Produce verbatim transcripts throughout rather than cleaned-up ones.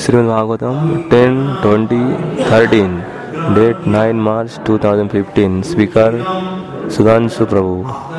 Srimad Bhagavatam ten twenty thirteen. Date nine March twenty fifteen. Speaker Sudhanshu Prabhu.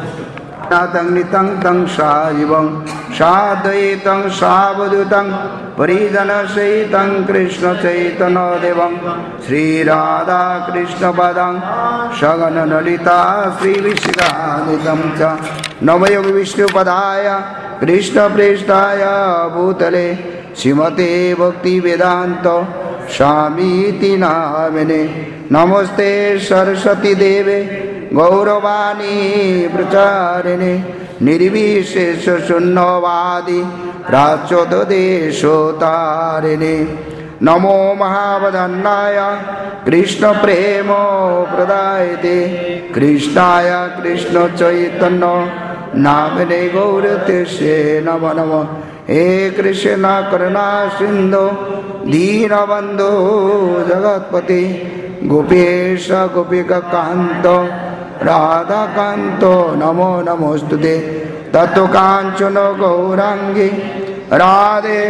Nitam tang sajivam sadaitam savadutam paridana saitam Krishna chaitanya devam Sri Radha Krishna padam Sagana Lalita Sri Vishikanitam cha Namayo Vishnu padaya Krishna prestaya bhutale Srimate Bhakti Vedanta Swamiti namene Namaste Saraswati Deve Gauravani Pracharine Nirvishesha Sunnavadi Prachotadesho Tarine Namo Mahavadannaya Krishna Premo Pradayate Krishnaya Krishna Chaitanya Namane Gaurateshe Namo Namo He Krishna Karuna Sindhu Deenabandhu Jagatpati Gopesha Gopika Kanto Radha Kanto Namo Namostute Tato Kanchana Gaurangi Radhe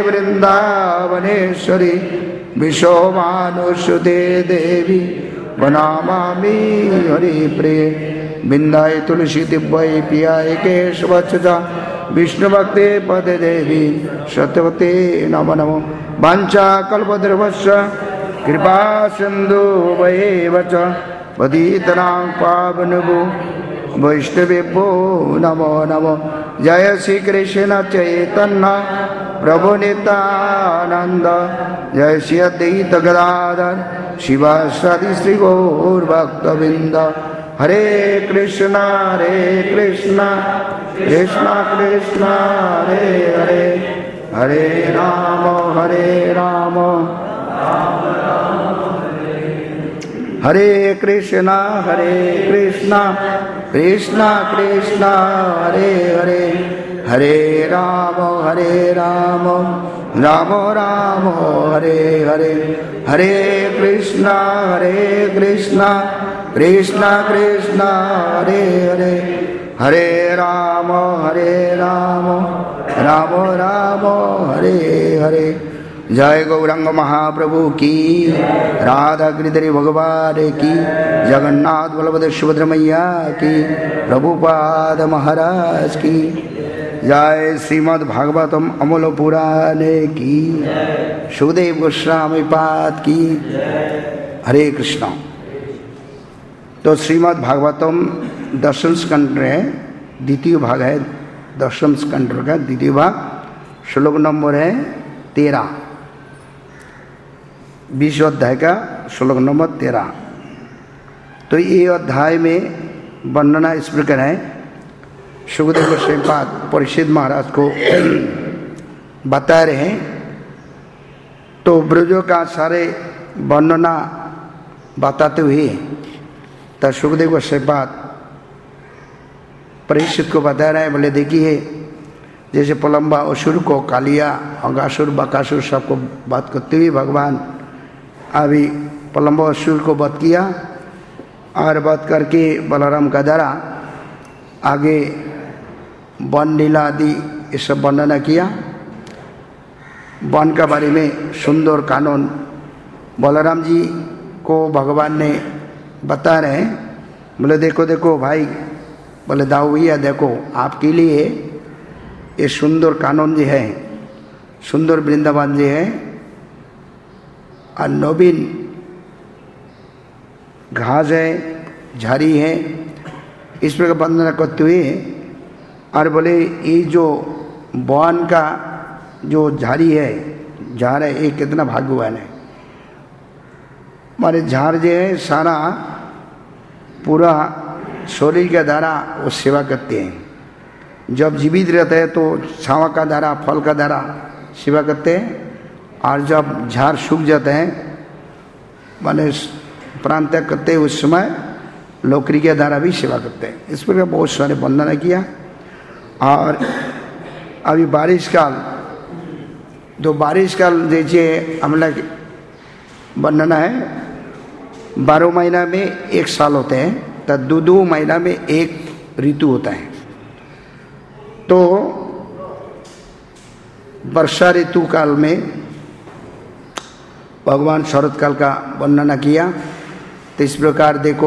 Vrindavaneshwari Vishovanusude Devi Vanamami Hari Priye Bindai Tulsi Tibbai Piyai Keshvachaja Vishnu Bhakti Pade Devi Satyavati Namo Namo Vancha Kalpadravasya Kripa Sindhu Vayevacha Patitanang Pavanubhu Vaishnavibhu Namo Namo Jaya Sri Krishna Chaitanya Prabhu Nityananda Jaya Sri Advaita Gadadhar Shivasadi Sri Gaur Bhakta Vrinda Hare Krishna Hare Krishna Krishna Krishna Hare Hare Hare Rama Hare Rama Hare Krishna Hare Krishna Krishna Krishna Hare Hare Hare Rama Hare Rama Rama Rama Hare Hare Hare Krishna Hare Krishna Krishna Krishna Hare Hare Hare Rama Hare Rama Rama Rama Hare Hare जय गौरंग महाप्रभु की राधा गिरिधरी भगवान की जगन्नाथ बलभद्र सुभद्रा मैया की प्रभुपाद महाराज की जय श्रीमद् भागवतम अमूल पुराण की सुखदेव गोस्वामी पाद की हरे कृष्णा। तो श्रीमद् भागवतम दशम स्कंद है, द्वितीय भाग है। दशम स्कंद का द्वितीय भाग, श्लोक नंबर है तेरह, बीस अध्याय का श्लोक नंबर तेरह। तो ये अध्याय में वर्णना इस प्रकार है। सुखदेव गोस्वामी पाद परीक्षित महाराज को बता रहे हैं। तो ब्रजों का सारे वर्णना बताते हुए तो सुखदेव गोस्वामी पाद परीक्षित को बता रहे हैं, बोले देखिए जैसे पलम्बा असुर को कालिया अगासुर बकासुर सबको बात करते हुए भगवान अभी पलम्बा असुर को वध किया और वध करके बलराम का द्वारा आगे वन लीला आदि ये सब वर्णना किया। वन का बारे में सुंदर कानून बलराम जी को भगवान ने बता रहे हैं। बोले देखो देखो भाई, बोले दाऊ भैया देखो आपके लिए ये सुंदर कानून जी है, सुंदर वृंदावन जी है और नवीन घास है, झाड़ी है, इस प्रकार वंदना करते हुए और बोले ये जो वन का जो झाड़ी है, झाड़ है, ये कितना भाग्यवान है। हमारे झाड़ जो है सारा पूरा शरीर का द्वारा वो सेवा करते हैं। जब जीवित रहते हैं तो छावा का द्वारा, फल का द्वारा सेवा करते हैं, और जब झाड़ सूख जाते हैं माने प्राण त्याग करते हैं उस समय लौकरी के द्वारा भी सेवा करते हैं। इस प्रकार बहुत सारे वंदना किया। और अभी बारिश काल, तो बारिश काल जैसे हम लोग वर्णना है, बारह महीना में एक साल होते हैं, तो दो दो महीना में एक ऋतु होता है। तो वर्षा ऋतु काल में भगवान शरत काल का वर्णना किया। तो इस प्रकार देखो,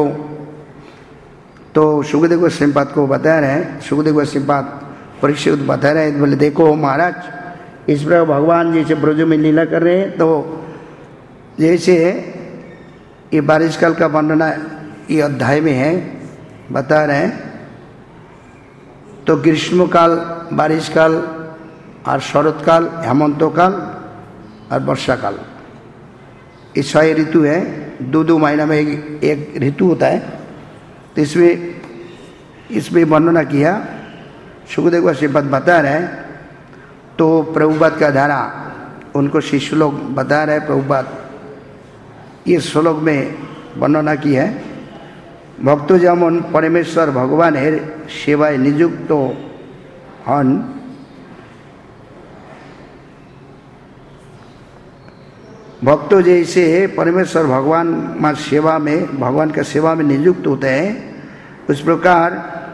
तो सुखदेव गोस्वामीपाद को बता रहे हैं, सुखदेव गोस्वामीपाद परीक्षित बता रहे हैं, बोले देखो महाराज इस प्रकार भगवान जैसे ब्रज में लीला कर रहे हैं, तो जैसे ये बारिश काल का वर्णना ये अध्याय में है, बता रहे हैं। तो ग्रीष्म काल, बारिश काल और शरत काल, हेमंत काल और वर्षा काल, ये छह ऋतु है। दो दो महीना में एक, एक ऋतु होता है। तो इसमें इसमें वर्णना किया सुखदेव गोस्वामीपाद बता रहे हैं। तो प्रभुपाद का धारा उनको शिष्य लोग बता रहे, प्रभुपाद ये श्लोक में वर्णना की है। भक्त जेमन परमेश्वर भगवानेर सेवाय नियुक्त हन, भक्त जैसे परमेश्वर भगवान मां सेवा में, भगवान का सेवा में नियुक्त होते हैं, उस प्रकार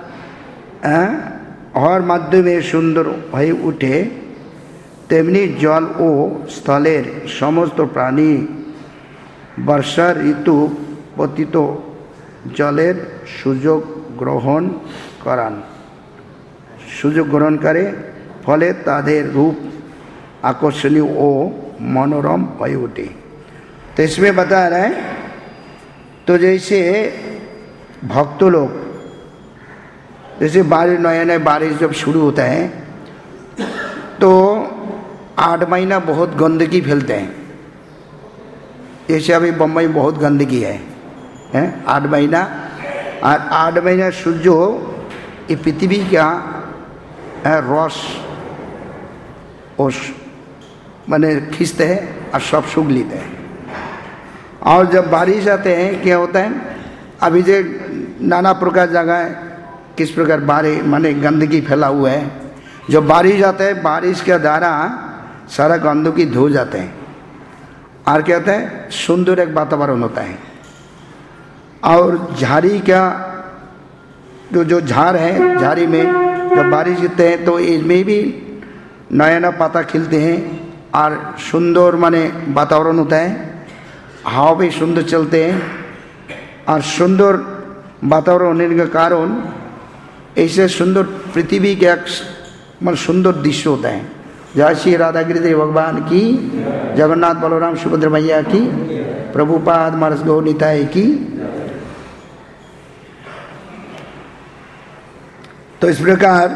और मध्य में सुंदर भय उठे, तेमनी जल ओ स्थलेर समस्त प्राणी वर्षा ऋतु पतित जलेर सुजोग ग्रहण करान, सुजोग ग्रहण करे, फले तादेर रूप आकर्षणीय ओ मनोरम भय उठे। तो इसमें बता रहे हैं, तो जैसे भक्त लोग, जैसे बारिश, नया नया बारिश जब शुरू होता है तो आठ महीना बहुत गंदगी फैलते हैं। जैसे अभी बम्बई में बहुत गंदगी है, हैं आठ महीना, और आठ महीना सूर्य ये पृथ्वी का रस ओस मैंने खींचते हैं और सब सूख लेते हैं। और जब बारिश आते हैं क्या होता है, अभी जो नाना प्रकार जगह किस प्रकार बारिश माने गंदगी फैला हुआ है, जब बारिश आता है बारिश का धारा सारा गंदगी धो जाते हैं, और क्या होता है सुंदर एक वातावरण होता है। और झाड़ी का जो जो झाड़ है, झाड़ी में जब बारिश गिरते हैं तो इसमें भी नया नया पत्ता खिलते हैं और सुंदर माने वातावरण होता है, हवा भी सुंदर चलते हैं, और सुंदर वातावरण होने के कारण ऐसे सुंदर पृथ्वी के मन सुंदर दृश्य होता है। जय श्री राधा गिरिधर भगवान की, जगन्नाथ बलराम सुभद्रा मैया की, प्रभुपाद मानस गौ निताय की। तो इस प्रकार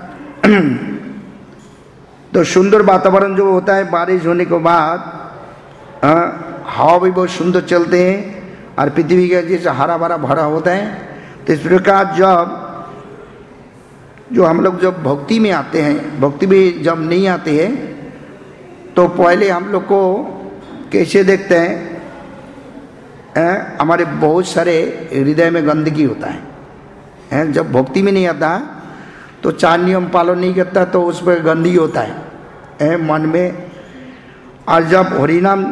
तो सुंदर वातावरण जो होता है बारिश होने के बाद, हवा भी बहुत सुंदर चलते हैं और पृथ्वी का जैसे हरा भरा भरा होता है। तो इस प्रकार जब जो हम लोग जब भक्ति में आते हैं, भक्ति में जब नहीं आते हैं तो पहले हम लोग को कैसे देखते हैं, ए, हमारे बहुत सारे हृदय में गंदगी होता है, ए, जब भक्ति में नहीं आता तो चार नियम पालन नहीं करता तो उस पर गंदगी होता है ए, मन में। और जब हरिनाम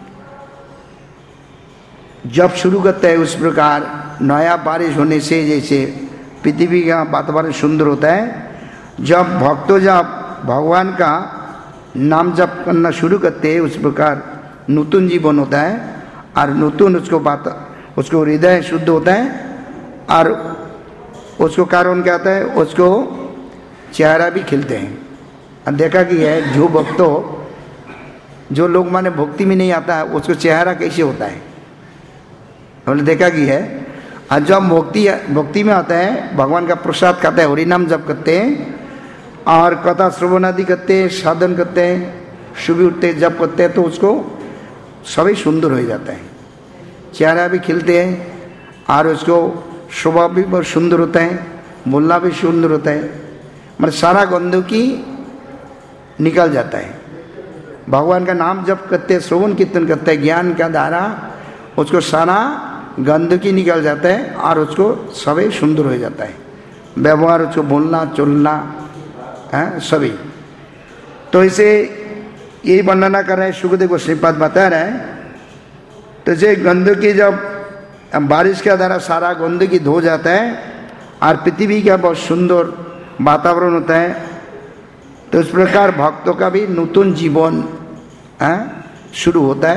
जब शुरू करते हैं उस प्रकार नया बारिश होने से जैसे पृथ्वी का वातावरण सुंदर होता है। जब भक्तों जब भगवान का नाम जप करना शुरू करते हैं उस प्रकार नूतन जीवन होता है, और नूतन उसको बात उसको हृदय शुद्ध होता है, और उसको कारण क्या होता है, उसको चेहरा भी खिलते हैं। और देखा कि है जो भक्तों जो लोग माने भक्ति में नहीं आता है उसको चेहरा कैसे होता है, हमने देखा कि है। और जब भक्ति भक्ति में आता है भगवान का प्रसाद खाते हैं, हरिनाम जप करते हैं और कथा श्रवण आदि करते हैं, साधन करते हैं, सुबह उठते जप करते हैं, तो उसको सभी सुंदर हो जाता है, चेहरा भी खिलते हैं और उसको स्वभाव भी बहुत सुंदर होता है, बोलना भी सुंदर होता है, मतलब सारा गंदगी निकल जाता है। भगवान का नाम जप करते हैं, श्रवण कीर्तन करते हैं, ज्ञान का धारा उसको सारा गंदगी निकल जाता है और उसको सभी सुंदर हो जाता है, व्यवहार उसको बोलना चलना है सभी। तो इसे यही वर्णना कर रहे हैं सुखदेव गोस्वामीपाद बता रहे हैं। तो ये गंदगी जब बारिश के द्वारा सारा गंदगी धो जाता है और पृथ्वी का बहुत सुंदर वातावरण होता है, तो इस प्रकार भक्तों का भी नूतन जीवन शुरू होता है।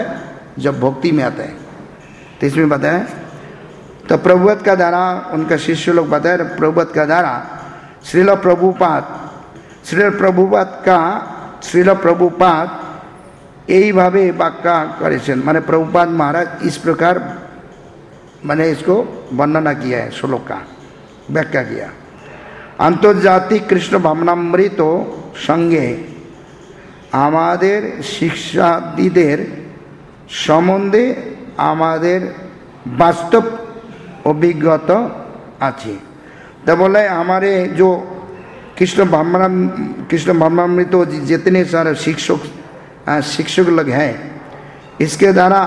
जब भक्ति में आता है। तो इसमें बताया तो प्रभुपाद का द्वारा उनका शिष्य लोग बताए प्रभुपाद का द्वारा श्रील प्रभुपाद श्रील प्रभुपाद का श्रील प्रभुपाद यही भावे व्याख्या करेছেন माने प्रभुपाद महाराज इस प्रकार मैंने इसको वर्णना किया है श्लोक का व्याख्या किया। आंतर्जातिक कृष्ण भावनामृत संगे आमादेर शिक्षादिदेर सम्बन्धे आमादेर वास्तव अभिज्ञता आछे। तो बोले हमारे जो कृष्ण भावना कृष्ण भावनामृत जितने सारे शिक्षक शिक्षक लोग हैं इसके द्वारा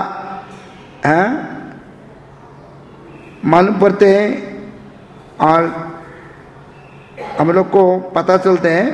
मालूम पड़ते हैं और हम लोग को पता चलते हैं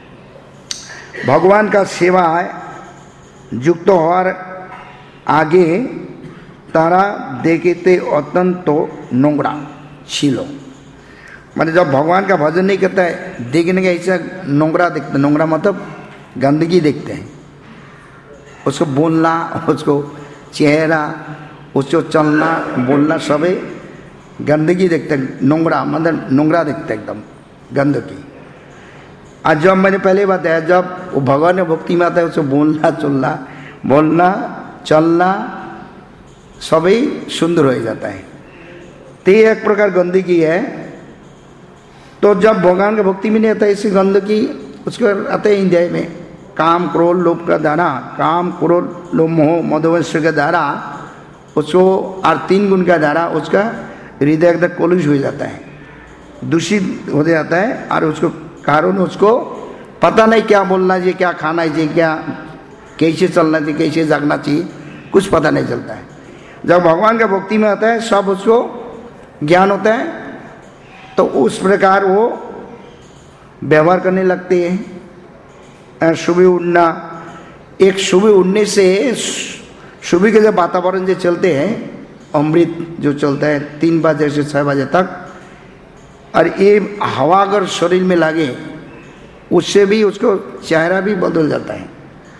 भगवान का सेवा युक्त होर आगे तारा देखते अत्यंत नोंगरा छिलो माने जब भगवान का भजन नहीं करता है देखने का ऐसा नोंगरा देखते नोंगरा मतलब गंदगी देखते हैं उसको बोलना उसको चेहरा उसको चलना बोलना सबे गंदगी देखते नोंगरा मतलब नोंगरा देखते एकदम गंदगी। और जब मैंने पहले बताया जब वो भगवान ने भक्ति में आता है उसको बोलना चलना बोलना चलना सभी सुंदर हो जाता है। तो ये एक प्रकार गंदगी है। तो जब भगवान का भक्ति में नहीं आता इसी गंदगी उसको आते हैं इंडिया में काम क्रोध लोभ का द्वारा काम क्रोध लोभ मोह मधुवंश का द्वारा उसको और तीन गुण का द्वारा उसका हृदय एकदम कलुष हो जाता है दूषित हो जाता है और उसको कारण उसको पता नहीं क्या बोलना चाहिए क्या खाना चाहिए क्या कैसे चलना चाहिए कैसे जागना चाहिए कुछ पता नहीं चलता है। जब भगवान का भक्ति में आता है सब उसको ज्ञान होता है तो उस प्रकार वो व्यवहार करने लगते हैं। सुबह उठना एक सुबह उठने से सुबह के जब वातावरण जो चलते हैं अमृत जो चलता है तीन बजे से छः बजे तक और ये हवा अगर शरीर में लगे उससे भी उसको चेहरा भी बदल जाता है।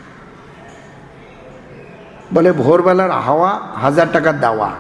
बोले भोर वाला हवा हजार टका दावा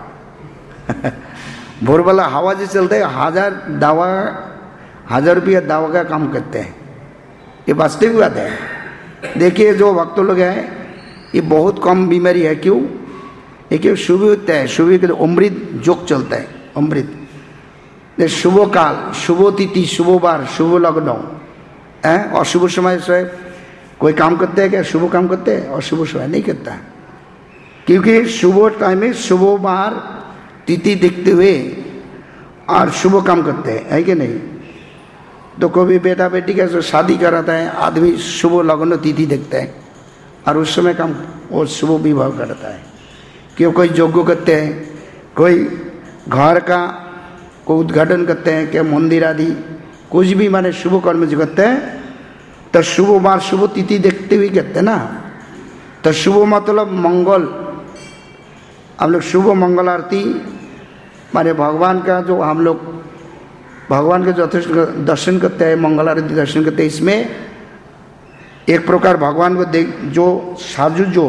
भोर वाला हवा जो चलता है हजार दावा हजार रुपया दावा का काम करते हैं। ये वास्तविक बात है। देखिए जो भक्त लोग हैं ये बहुत कम बीमारी है। क्यों? ये क्यों सुबह होता है सुबह के अमृत जोक चलता है अमृत शुभ काल शुभ तिथि शुभ बार शुभ लग्न है और शुभ समय से कोई काम करते हैं क्या शुभ काम करते हैं और शुभ समय नहीं करता है क्योंकि शुभ टाइम में शुभ बार तिथि देखते हुए और शुभ काम करते हैं है कि नहीं। तो कोई बेटा बेटी का जो शादी कराता है आदमी शुभ लग्न तिथि देखता है और उस समय काम और शुभ विवाह करता है। क्यों कोई यज्ञ करते हैं कोई घर का कोई उद्घाटन करते हैं क्या मंदिर आदि कुछ भी माने शुभ कर्म जो करते हैं तो शुभ बार शुभ तिथि देखते हुए करते हैं ना। तो शुभ मतलब मंगल हम लोग शुभ मंगल आरती माने भगवान का जो हम लोग भगवान के जो दर्शन करते हैं मंगल आरती दर्शन करते हैं इसमें एक प्रकार भगवान को देख जो साजु जो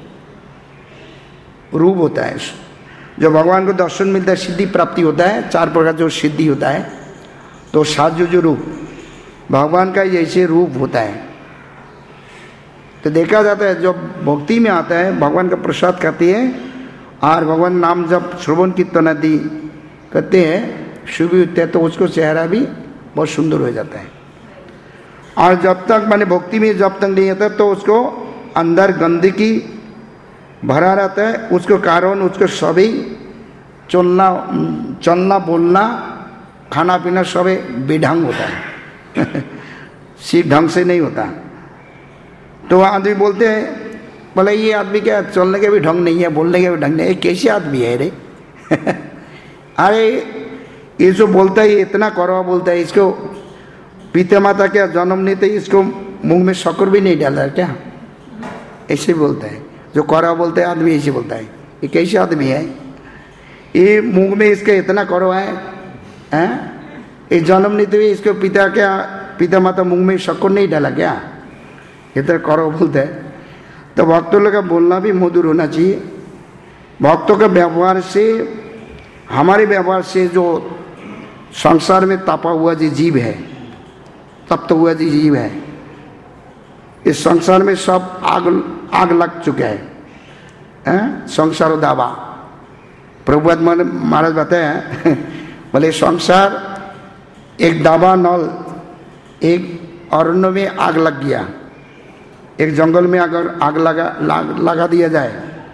रूप होता है जो भगवान को दर्शन मिलता है सिद्धि प्राप्ति होता है चार प्रकार जो सिद्धि होता है तो साजु जो रूप भगवान का जैसे रूप होता है। तो देखा जाता है जब भक्ति में आता है भगवान का प्रसाद खाते हैं और भगवान नाम जब श्रवण कीर्तन आदि करते हैं शुभ होते हैं तो उसको चेहरा भी बहुत सुंदर हो जाता है। और जब तक माने भक्ति में जब तक नहीं आता तो उसको अंदर गंदगी भरा रहता है उसको कारण उसको सभी चलना चलना बोलना खाना पीना सभी बेढंग होता है सीख ढंग से नहीं होता। तो आदमी बोलते हैं बोले ये आदमी क्या चलने के भी ढंग नहीं है बोलने के भी ढंग नहीं है कैसे आदमी है रे अरे ये जो बोलता है इतना कड़वा बोलता है इसको पिता माता क्या जन्म नहीं थे इसको मुंह में शक्कर भी नहीं डाला क्या ऐसे बोलता है। जो कड़वा बोलता है आदमी ऐसे बोलता है ये कैसे आदमी है ये मुंह में इसका इतना कड़वा है हैं ये जन्म नहीं थे इसको पिता क्या पिता माता मुंह में शक्कर नहीं डाला क्या इतना कड़वा बोलता है। तो भक्तों लोग का बोलना भी मधुर होना चाहिए भक्तों के व्यवहार से, हमारे व्यवहार से जो संसार में तपा हुआ जो जीव है, तप्त हुआ जो जीव है, इस संसार में सब आग आग लग चुके हैं, हैं? संसार दावा। प्रभुपाद महाराज बताया बोले संसार एक दावा नल, एक अरण्य में आग लग गया, एक जंगल में अगर आग लगा लगा दिया जाए,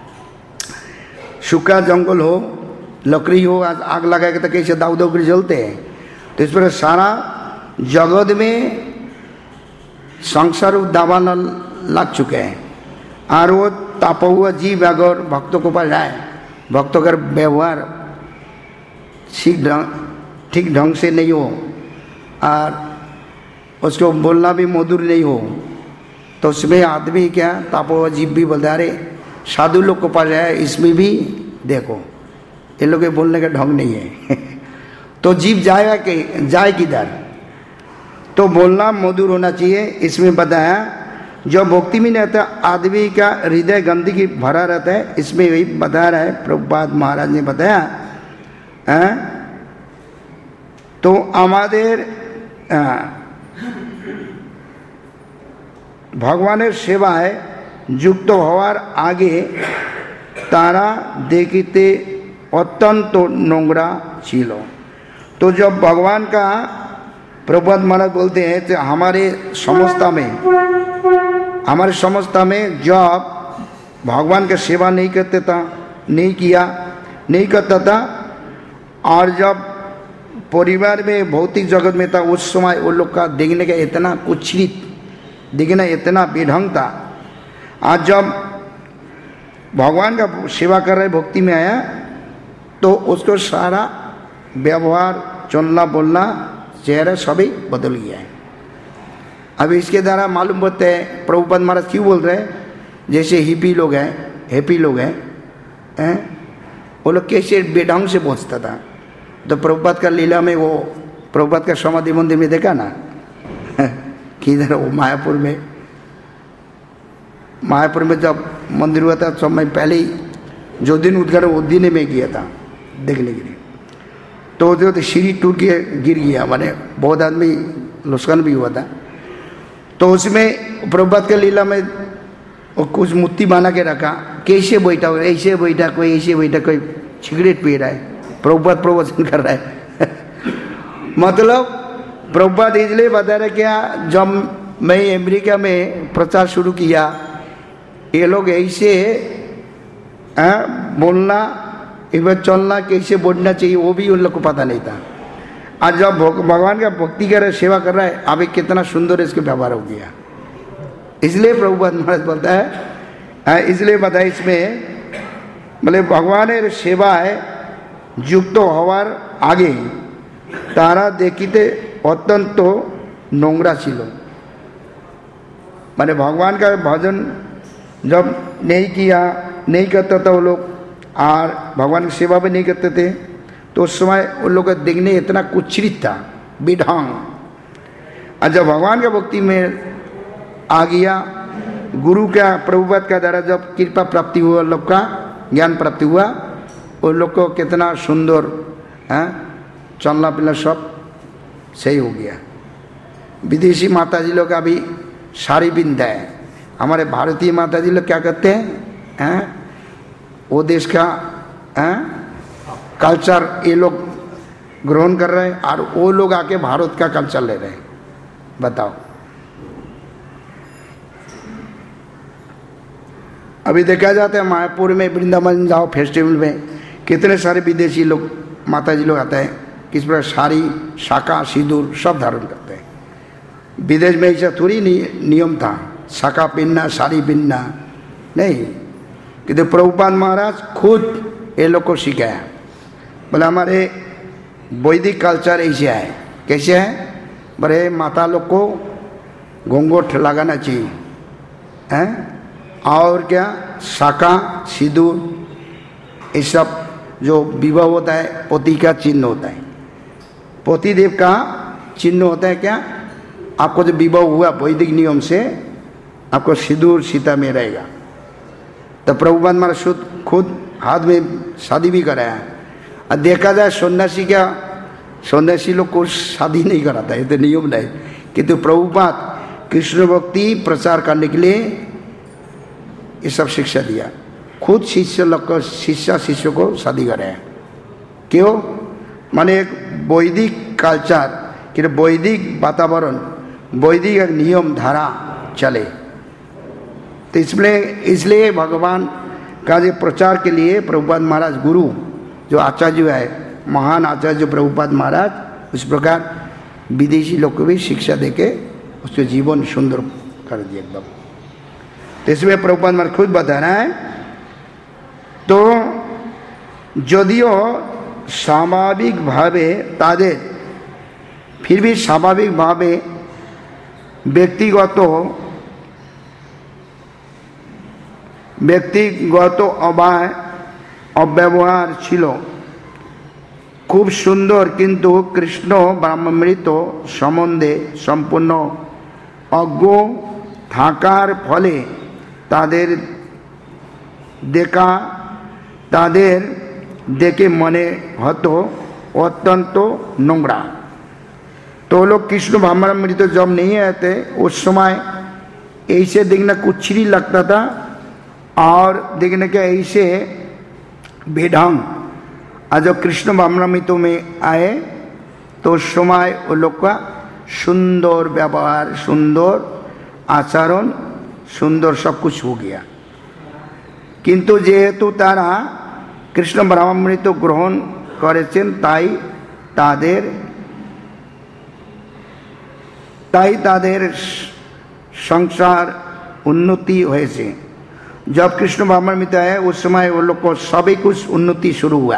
सूखा जंगल हो, लकड़ी हो, आज आग लगाएगा तो कैसे दाऊ दाऊ कर जलते हैं। तो इस पर सारा जगत में संसार दावा न लग चुके हैं। और वो तापा हुआ जीव अगर भक्तों को पास जाए, भक्तों का व्यवहार ठीक ढंग ठीक ढंग से नहीं हो और उसको बोलना भी मधुर नहीं हो, तो उसमें आदमी क्या तापा हुआ जीव भी बोलता है, अरे साधु लोग को पास जाए, इसमें भी देखो ये लोग के बोलने का ढंग नहीं है तो जीव जाएगा कि जाए किधर? तो बोलना मधुर होना चाहिए। इसमें बताया जो भक्ति में रहता है आदमी का हृदय गंदगी भरा रहता है, इसमें वही बता रहा है प्रभुपाद महाराज ने बताया है? तो हमारे भगवान सेवा है युक्त हवार आगे तारा देखते अत्यंत नोंगरा छिलो। तो जब भगवान का प्रभुपाद महाराज बोलते हैं तो हमारे समझता में हमारे समझता में जब भगवान का सेवा नहीं करते था, नहीं किया नहीं करता था, और जब परिवार में भौतिक जगत में था, उस समय वो लोग का देखने का इतना कुछलित, देखना इतना बेढंग था। आज जब भगवान का सेवा कर रहे भक्ति में आया तो उसको सारा व्यवहार, चलना बोलना, चेहरा सभी बदल गया है। अब इसके द्वारा मालूम पड़ता है प्रभुपाद महाराज क्यों बोल रहे हैं, जैसे हिपी लोग हैं, हैप्पी लोग हैं, हैं? वो लोग कैसे बेढंग से पहुँचता था। तो प्रभुपाद का लीला में वो प्रभुपाद का समाधि मंदिर में देखा ना कि इधर वो मायापुर में मायापुर में जब मंदिर हुआ था सब मैं पहले ही जो दिन उद्घाटन उस दिन में गया था देखने के लिए। तो जो सीढ़ी टूट के गिर गया, माने बहुत आदमी नुकसान भी हुआ था। तो उसमें प्रभुपाद के लीला में वो कुछ मूर्ति बना के रखा, कैसे बैठा हो, ऐसे बैठा, कोई ऐसे बैठा, कोई सिगरेट पी रहा है, प्रभुपाद प्रवचन कर रहा है मतलब प्रभुपाद इसलिए बता रहे क्या, जब मैं अमेरिका में प्रचार शुरू किया ये लोग ऐसे आ, बोलना, एक बार चलना, कैसे बोलना चाहिए वो भी उन लोग को पता नहीं था। आज जब भगवान का भक्ति कर रहे, सेवा कर रहा है, अभी कितना सुंदर इसके व्यवहार हो गया। इसलिए प्रभुपाद महाराज बोलता है, इसलिए बताया इसमें बोले भगवान सेवा है युक्त तो हवार आगे तारा देखते अत्यंत नोंगरा छिलो। माने भगवान का भजन जब नहीं किया, नहीं करता था वो लोग, और भगवान की सेवा भी नहीं करते थे, तो उस समय उन लोग का देखने इतना कुछलित था, बेढंग। और जब भगवान का भक्ति में आ गया, गुरु का प्रभुपाद का द्वारा जब कृपा प्राप्ति हुआ, लोग का ज्ञान प्राप्ति हुआ, उन लोग को कितना सुंदर है चलना फिरना सब सही हो गया। विदेशी माता जी लोग अभी साड़ी पिनता है, हमारे भारतीय माता जी लोग क्या करते हैं, हैं? वो देश का हैं? कल्चर ये लोग ग्रहण कर रहे हैं और वो लोग आके भारत का कल्चर ले रहे हैं। बताओ, अभी देखा जाता है मायापुर में, वृंदावन जाओ फेस्टिवल में, कितने सारे विदेशी लोग माता जी लोग आते हैं, किस प्रकार साड़ी, शाका, सिंदूर सब धारण करते हैं। विदेश में ऐसा थोड़ी नियम था शाका पहनना, साड़ी पहनना, नहीं। कि प्रभुपाद महाराज खुद ये लोग को सिखाया, बोले हमारे वैदिक कल्चर ऐसे है। कैसे है? बोले माता लोग को घूंघट लगाना चाहिए, हैं? और क्या शाका, सिंदूर, ये सब जो विवाह होता है पति का चिन्ह होता है, पति देव का चिन्ह होता है। क्या आपको जो विवाह हुआ वैदिक नियम से आपको सिंदूर सीता में रहेगा, तो प्रभुपाद महाराज खुद खुद हाथ में शादी भी कराया। और देखा जाए सन्यासी क्या, सन्यासी लोग को शादी नहीं कराता, ये तो नियम नहीं, किंतु प्रभुपाद कृष्ण भक्ति प्रचार करने के लिए ये सब शिक्षा दिया। खुद शिष्य लोग को, शिष्य शिष्य को शादी कराया। क्यों? माने एक वैदिक कल्चर, कि वैदिक वातावरण, वैदिक एक नियम धारा चले। तो इसलिए इसलिए भगवान का जो प्रचार के लिए प्रभुपाद महाराज गुरु जो आचार्य है, महान आचार्य प्रभुपाद महाराज, उस प्रकार विदेशी लोग को भी शिक्षा देके उसके जीवन सुंदर कर दिया एकदम। तो इसमें प्रभुपाद महाराज खुद बता रहा है। तो যদিও স্বাভাবিকভাবে তাদের, फिर भी স্বাভাবিকভাবে ব্যক্তিগত ব্যক্তিগত অবায় অব্যবহার ছিল খুব সুন্দর, কিন্তু কৃষ্ণ ব্রহ্মামৃত সম্বন্ধে সম্পূর্ণ অজ্ঞ থাকার ফলে তাদের দেখা তাদের দেখে মনে হতো অত্যন্ত নোংরা। तो लोग कृष्ण भावनामृत जब नहीं आते उस समय ऐसे देखना कुछ नहीं लगता था, और देखने के ऐसे बेढंग। और जब कृष्ण भावनामृत में आए तो उस समय वो लोग का सुंदर व्यवहार, सुंदर आचरण, सुंदर सब कुछ हो गया। किंतु जेहेतु तारा कृष्ण भावनामृत ग्रहण करेছেন তাই তাদের তাই তাদের संसार उन्नति হয়েছে। जब कृष्ण भावनामृत आए उस समय वो लोग को सभी कुछ उन्नति शुरू हुआ।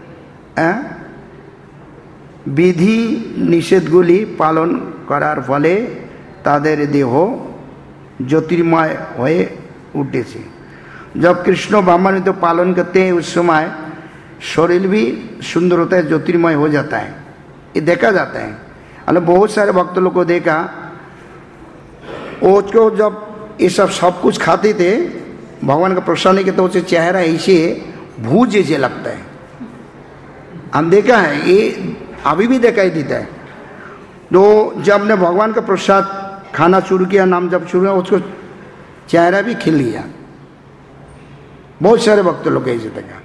विधि निषेधगुली पालन करार फले ताদের देह ज्योतिर्मय হয়ে उठेছে। जब कृष्ण भावनामृत पालन करते हैं उस समय शरीर भी सुंदर होता है, ज्योतिर्मय हो जाता है, ये देखा जाता है। अरे बहुत सारे भक्त लोग को देखा, उसको जब ये सब सब कुछ खाते थे भगवान का प्रसन्न के, तो उसे चेहरा ऐसे भूज जैसे लगता है। हम देखा है, ये अभी भी दिखाई देता है। तो जब ने भगवान का प्रसाद खाना शुरू किया, नाम जब शुरू किया, उसको चेहरा भी खिल गया। बहुत सारे भक्त लोग ऐसे देखा।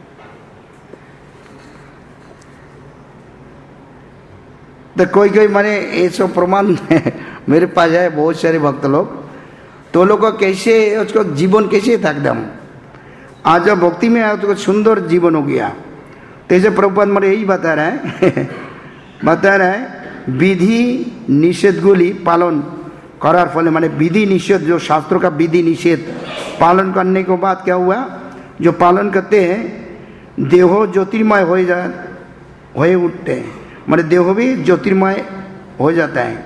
तो कोई कोई माने ऐसा प्रमाण मेरे पास है, बहुत सारे भक्त लोग, तो लोग को कैसे उसको जीवन कैसे था एकदम, आज जब भक्ति में आया तो सुंदर जीवन हो गया। तो ऐसे प्रभुपाद मेरे यही बता रहा है बता रहा है विधि निषेधगुली पालन करार फले, माने विधि निषेध, जो शास्त्रों का विधि निषेध पालन करने के बाद क्या हुआ, जो पालन करते हैं देह ज्योतिर्मय हो जाए हो उठते हैं, माने देह भी ज्योतिर्मय हो जाता है।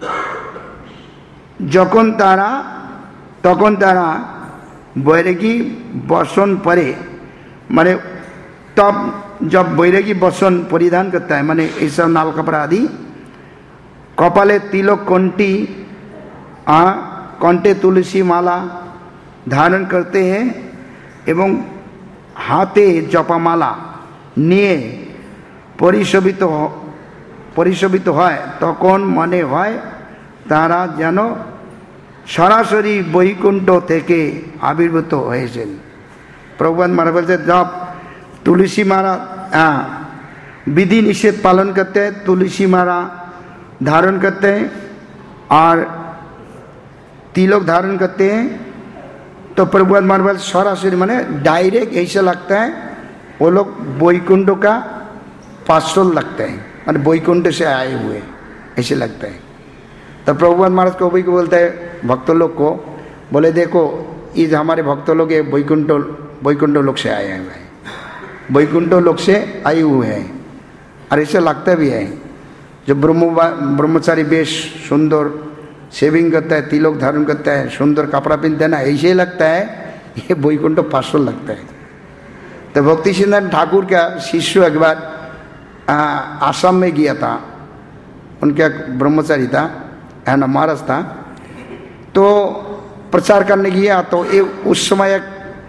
যখন তারা তখন তারা बैरागी बसन परे, माने तब जब बैरागी बसन परिधान करता है, माने ये सब नाल कपड़ा आदि, कपाले तिलक कंठी आ कंठे तुलसी माला धारण करते हैं एवं हाथे जपामाला निये परिशोभित परिशोभित হয়, তখন মনে হয় তারা যেন সরাসরি বৈকুণ্ঠ থেকে আবির্ভূত হয়েছেন। प्रभुपाद महाराज बोलते जब तुलसी माला विधि निषेध पालन करते हैं, तुलसी माला धारण करते हैं और तिलक धारण करते हैं, तो प्रभुपाद महाराज सरासरी माने डायरेक्ट ऐसा लगता है वो लोग वैकुंठ का पार्षद लगते हैं, माने वैकुंठ से आए हुए ऐसे लगता है। तो प्रभुपाद महाराज को भी बोलता है भक्त लोग को, बोले देखो ये जो हमारे भक्त लोग है वैकुंठ वैकुंठ लोग से आए हुए हैं, वैकुंठ लोग से आए हुए हैं, और ऐसे लगता भी है। जो ब्रह्म ब्रह्मचारी वेश सुंदर शेविंग करता है, तिलक धारण करता है, सुंदर कपड़ा पहनता है ना, ऐसे ही लगता है ये वैकुंठ पार्षद लगता है। तो भक्ति सिद्धांत ठाकुर का शिष्य एक बार आसाम में गया था, उनका ब्रह्मचारी था, है ना, महाराज था, तो प्रचार करने गया। तो एक उस समय एक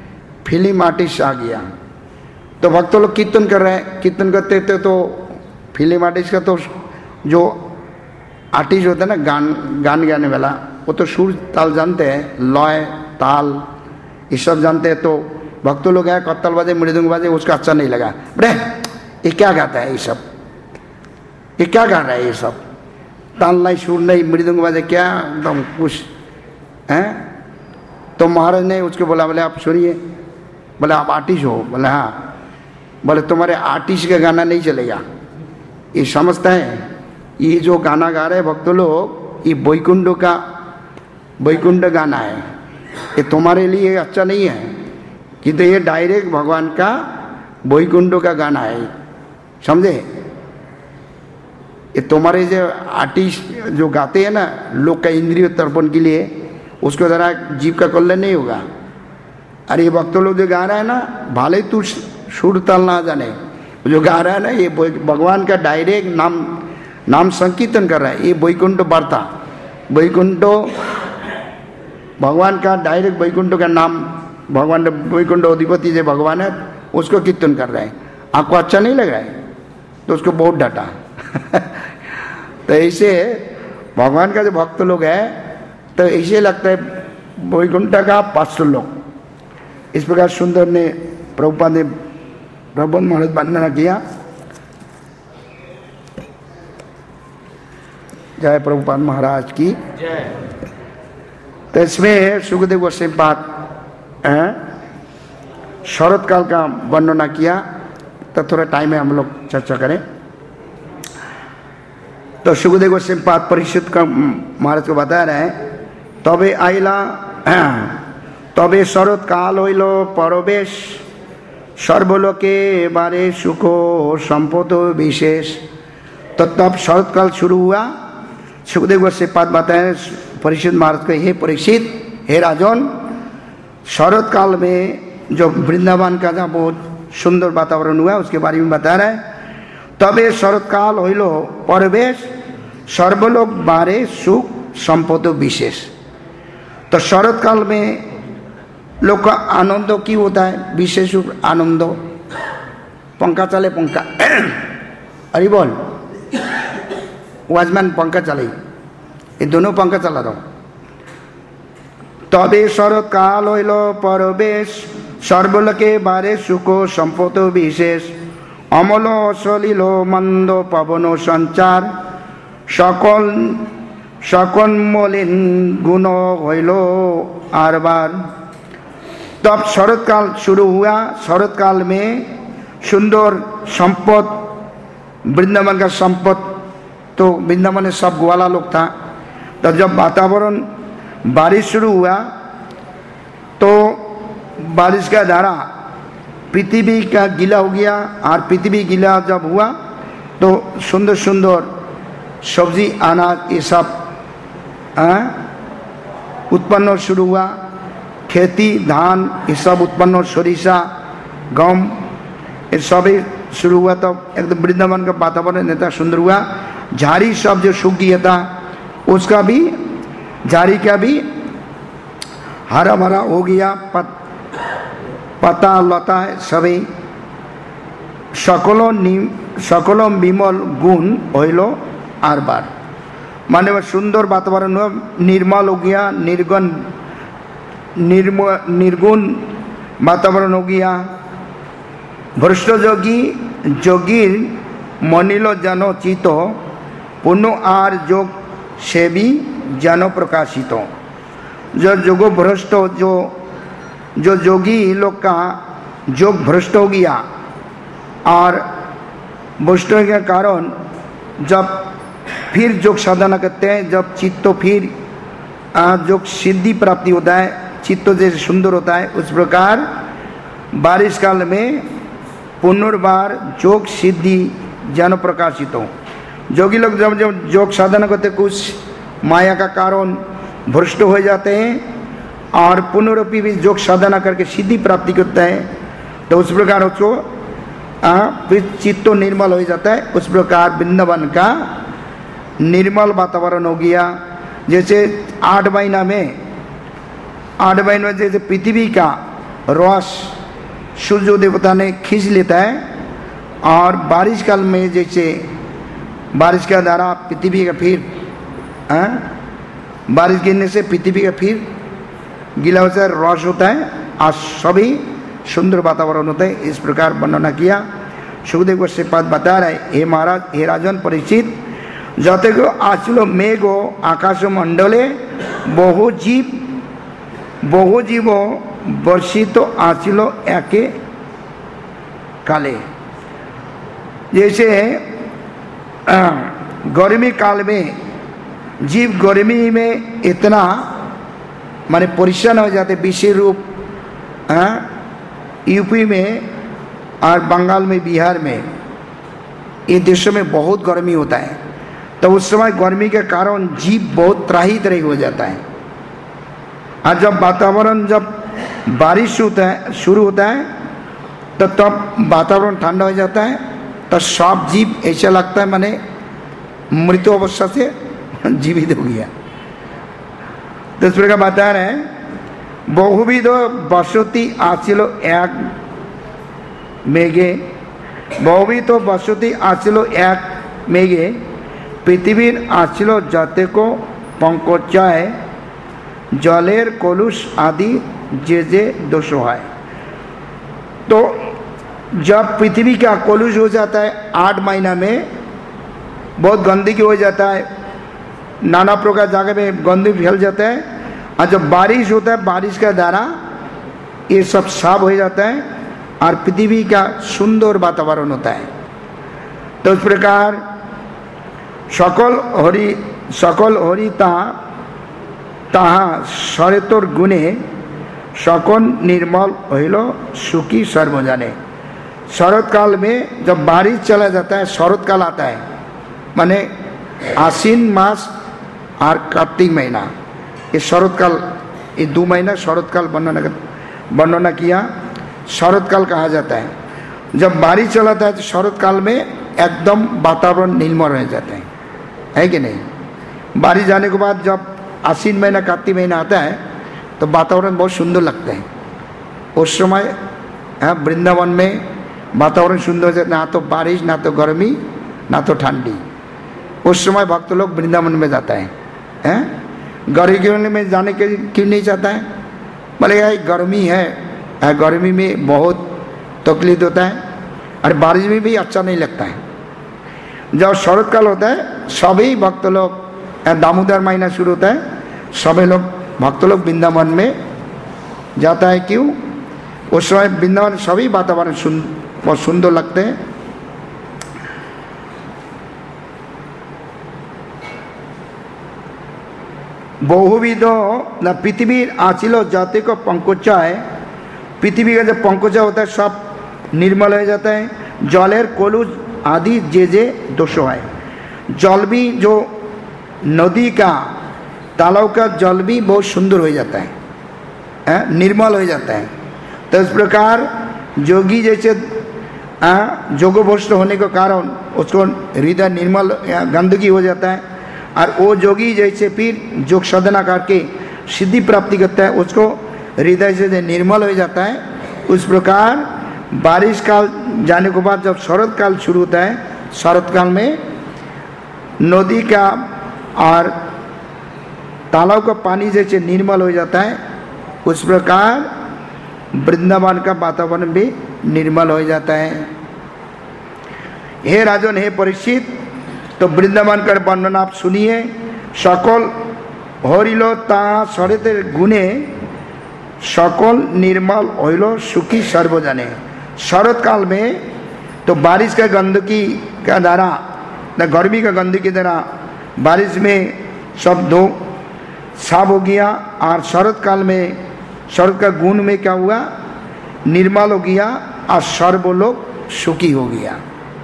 फिल्म आर्टिस्ट आ गया। तो भक्त लोग कीर्तन कर रहे हैं, कीर्तन करते थे तो फिल्म आर्टिस्ट का तो जो आर्टिस्ट होता है ना गान गान गाने वाला, वो तो सुर ताल जानते हैं, लय ताल ये सब जानते हैं। तो भक्त लोग हैं कत्तल बाजे मृदंग बाजे, उसका अच्छा नहीं लगा, बड़े ये क्या गाता है, ये सब ये क्या गा रहा है, ये सब ताल नहीं सुर नहीं मृदंग बाजे क्या एकदम कुछ हैं। तो महाराज ने उसको बोला, बोले आप सुनिए, बोले आप आर्टिस्ट हो, बोले हाँ, बोले तुम्हारे आर्टिस्ट का गाना नहीं चलेगा, ये समझता है ये जो गाना गा रहे भक्त लोग ये बैकुंठ का बैकुंठ गाना है, ये तुम्हारे लिए अच्छा नहीं है, कि तो ये डायरेक्ट भगवान का बैकुंठ का गाना है, समझे। ये तुम्हारे जो आर्टिस्ट जो गाते हैं ना लोग का इंद्रिय तर्पण के लिए, उसको जरा जीव का कल्याण नहीं होगा। अरे ये भक्त लोग जो गा रहा है ना, भले तू सुर ताल ना जाने, जो गा रहा है ना ये भगवान का डायरेक्ट नाम नाम संकीर्तन कर रहा है, ये बैकुंठ वार्ता, बैकुंठ भगवान का डायरेक्ट बैकुंठ का नाम, भगवान बैकुंठ अधिपति जो भगवान है उसको कीर्तन कर रहे हैं। आपको अच्छा नहीं लग रहा है तो उसको बहुत डांटा तो ऐसे भगवान का जो भक्त लोग है तो ऐसे लगता है बैकुंठ का पाँच सौ लोग। इस प्रकार सुंदर ने प्रभुपाद ने प्रबंध महाराज वर्णना किया। जय प्रभुपाद महाराज की जय। तो इसमें सुखदेव गोस्वामी पाद शरद काल का वर्णना किया, तो थोड़ा टाइम है हम लोग चर्चा करें। तो सुखदेव गोस्वामी पाद परिषद का महाराज को बता रहे हैं, तबे आइला तबे शरद काल हইল परवेश सर्वलोके बारे सुखो संपद विशेष। तो तब शरद काल शुरू हुआ। सुखदेव गोस्वामी पाद बताए परिषद महाराज को, हे परीक्षित, हे राजन, शरद काल में जो वृंदावन का जहाँ बहुत सुंदर वातावरण हुआ उसके बारे में बता रहा है। तबे शरद काल हইল परवेश सर्वलोक बारे सुख संपद विशेष। तो शरद काल में लोग का आनंद की होता है, विशेष आनंद। पंखा चले पंखा अरे बोल वाजमैन पंखा चले, ये दोनों पंखा चला दो। तबे शरद काल हইল परवेश सर्वलोके बारे सुख संपद विशेष। अमल सलिल मंद पवन संचार सकल सकल मलिन गुण हইল आरबार। तब शरद काल शुरू हुआ। शरद काल में सुंदर संपद, वृंदावन का संपद, तो वृंदावन में सब ग्वाला लोग था। तो जब वातावरण बारिश शुरू हुआ तो बारिश का धारा पृथ्वी का गीला हो गया, और पृथ्वी गीला जब हुआ तो सुंदर सुंदर सब्जी अनाज ये सब उत्पन्न शुरू हुआ। खेती धान ये सब उत्पन्न, सरिषा गम ये सब शुरू हुआ। तब एकदम वृंदावन का वातावरण इतना सुंदर हुआ। झाड़ी सब जो सूख गया था उसका भी, झाड़ी का भी हरा भरा हो गया, पत, पता लता है सभी। सकलो निम सकलो विमल गुण हইল आरबार, माने वह सुंदर वातावरण हुआ, निर्मल हो गया, निर्गुण निर्म निर्गुण वातावरण हो गया। भ्रष्ट जोगी जोगीर मनिल जन चित पुण्य आर जोग सेवी जन प्रकाशित। जो जोगो भ्रष्ट जो जो जोगी लोग का जोग भ्रष्ट हो गया, और भ्रष्ट होने के कारण जब फिर जोग साधना करते हैं, जब चित्त फिर जोग सिद्धि प्राप्ति होता है, चित्त जैसे सुंदर होता है, उस प्रकार बारिश काल में पुनर्बार जोग सिद्धि जन प्रकाशित हो। जोगी लोग जब जब जोग साधना करते कुछ माया का कारण भ्रष्ट हो जाते हैं, और पुनरुपी भी जोग साधना करके सिद्धि प्राप्ति करते हैं, तो उस प्रकार उसको फिर चित्त निर्मल हो जाता है। उस प्रकार वृंदावन का निर्मल वातावरण हो गया। जैसे आठ महीना में आठ महीने में जैसे पृथ्वी का रस सूर्य देवता ने खींच लेता है और बारिश काल में जैसे बारिश का द्वारा पृथ्वी का फिर आ? बारिश गिरने से पृथ्वी का फिर गीला हो जाए, रस होता है और सभी सुंदर वातावरण होता है। इस प्रकार वर्णना किया। सुखदेव गोस्वामी पद बता रहे, हे महाराज, हे राजन परीक्षित, যতগো আছিল মেঘ আকাশ মণ্ডলে বহু জীব বহু জীব বর্ষিত আছিল একে काले। जैसे गर्मी काल में जीव गर्मी में इतना माने परेशान हो जाते, विशेष रूप यूपी में और बंगाल में, बिहार में, इन देशों में बहुत गर्मी होता है। तो उस समय गर्मी के कारण जीव बहुत त्राही त्राही हो जाता है। और जब वातावरण जब बारिश होता है शुरू होता है तो तब वातावरण ठंडा हो जाता है, तो सब जीव ऐसा लगता है माने मृत्यु अवस्था से जीवित हो गया। तो इस प्रकार बता रहे हैं, बहुविध बसती आसिलो एक मेघे, बहुविध बसती आसिलो एक मेघे, पृथ्वीर आसिलो जतेको पंकजाय जलेर कलुष आदि जे जे दोष है। तो जब पृथ्वी का कलुष हो जाता है आठ महीना में, बहुत गंदगी हो जाता है, नाना प्रकार जगह में गंदगी फैल जाता है, और जब बारिश होता है बारिश का द्वारा ये सब साफ हो जाता है और पृथ्वी का सुंदर वातावरण होता है। तो इस प्रकार सकल हरि सकल हरिता ताहा शरतोर गुणे सकल निर्मल हईल सुखी सर्वजने। शरत काल में जब बारिश चला जाता है, शरत काल आता है, माने आश्विन मास और कार्तिक महीना, ये शरत काल, ये दो महीना शरत काल वर्णना वर्णना किया। शरत काल कहा जाता है। जब बारिश चलाता है तो शरत काल में एकदम वातावरण निर्मल रह जाता है, है कि नहीं। बारिश जाने के बाद जब आश्विन महीना कार्तिक महीना आता है तो वातावरण बहुत सुंदर लगता है। उस समय वृंदावन में वातावरण सुंदर हो जाता है, ना तो बारिश, ना तो गर्मी, ना तो ठंडी। उस समय भक्त लोग वृंदावन में जाता है, हैं? गर्मी में जाने के क्यों नहीं चाहता है? बोले यार गर्मी है, गर्मी में बहुत तकलीफ होता है, और बारिश में भी अच्छा नहीं लगता है। जब शरत काल होता है सभी भक्त लोग, दामोदर महीना शुरू होता है, सभी लोग भक्त लोग वृंदावन में जाता है। क्यों? उस समय वृंदावन सभी वातावरण बहुत सुंदर लगते हैं। बहुविध न पृथ्वी आचिलो जाति को पंकजा है, पृथ्वी का जब पंकजा होता है सब निर्मल हो जाता है। जलेर कलुष आदि जे जे दोष है, जल भी जो नदी का तालाब का जल भी बहुत सुंदर हो जाता है, है? निर्मल हो जाता है। तो इस प्रकार जोगी जैसे जोगभ्रष्ट होने के कारण उसको हृदय निर्मल गंदगी हो जाता है, और वो जोगी जैसे फिर योग साधना करके सिद्धि प्राप्ति करता है, उसको हृदय से निर्मल हो जाता है। उस प्रकार बारिश काल जाने के बाद जब शरत काल शुरू होता है, शरत काल में नदी का और तालाब का पानी जैसे निर्मल हो जाता है, उस प्रकार वृंदावन का वातावरण भी निर्मल हो जाता है। हे राजन, हे परीक्षित, तो वृंदावन का वर्णन आप सुनिए। सकल हरिलो ता शरतेर गुणे सकल निर्मल हईल सुखी सर्वजने। शरत काल में तो बारिश का गंदगी का द्वारा, न गर्मी का गंदगी के द्वारा बारिश में सब धो साफ हो गया, और शरत काल में शरत का गुण में क्या हुआ? निर्मल हो गया, और सर्वलोक सुखी हो गया।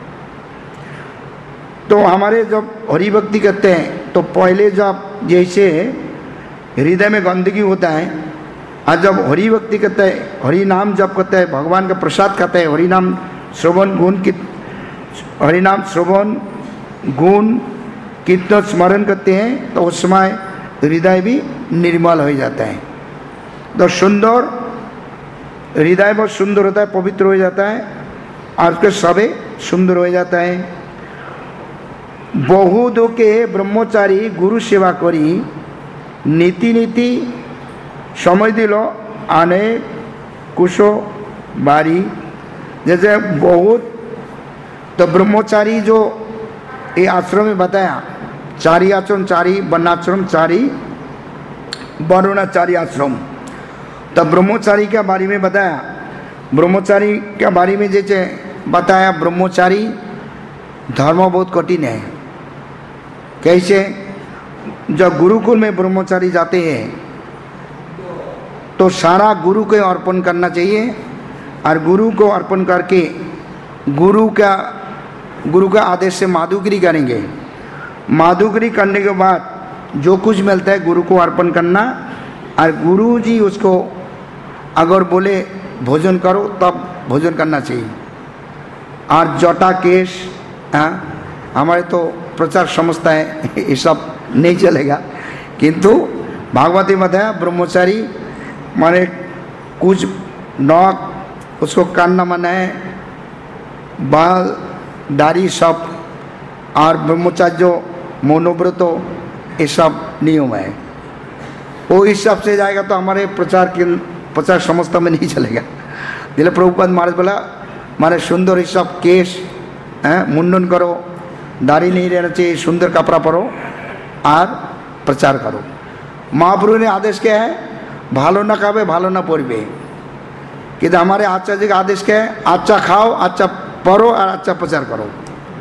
तो हमारे जब हरि भक्ति करते हैं तो पहले जब जैसे हृदय में गंदगी होता है, और जब हरि भक्ति करते हैं, हरि नाम जप करते हैं, भगवान का प्रसाद खाते हैं, हरि नाम श्रवण गुण की हरि नाम श्रवण गुण कीर्तन स्मरण करते हैं, तो उस समय हृदय भी निर्मल हो जाता है। तो सुंदर हृदय बहुत सुंदर होता है, पवित्र हो जाता है और उसके सबे सुंदर हो जाता है। बहुत के ब्रह्मचारी गुरु सेवा करी नीति नीति समय दिल आने कुशो बारी। जैसे बहुत तो ब्रह्मचारी जो ये आश्रम में बताया, चारी आश्रम, चारी वर्णाश्रम, चारी वर्णाचारी आश्रम। तो ब्रह्मचारी के बारे में बताया, ब्रह्मचारी के बारे में जैसे बताया, ब्रह्मचारी धर्म बहुत कठिन है। कैसे? जब गुरुकुल में ब्रह्मचारी जाते हैं तो सारा गुरु को अर्पण करना चाहिए और गुरु को अर्पण करके गुरु का गुरु का आदेश से माधुगिरी करेंगे। माधुगिरी करने के बाद जो कुछ मिलता है गुरु को अर्पण करना, और गुरु जी उसको अगर बोले भोजन करो तब भोजन करना चाहिए। और जटा केश, हाँ, हमारे तो प्रचार समझता है ये सब नहीं चलेगा, किंतु भागवती बताया ब्रह्मचारी माने कुछ नौक उसको काटना मना है, बाल दाढ़ी सब, और ब्रह्मचार्य जो मनोव्रतो ये सब नियम है। वो इस सब से जाएगा तो हमारे प्रचार के प्रचार समझता में नहीं चलेगा। इसलिए प्रभुपाद महाराज बोला माने सुंदर ये सब केश हैं, मुंडन करो, दाढ़ी नहीं रहना चाहिए, सुंदर कपड़ा पहनो और प्रचार करो। महाप्रभु ने आदेश क्या है? भालो ना खावे भालो ना पढ़वे। कि हमारे आचार्य जी का आदेश क्या है? अच्छा खाओ, अच्छा पढ़ो और अच्छा प्रचार करो।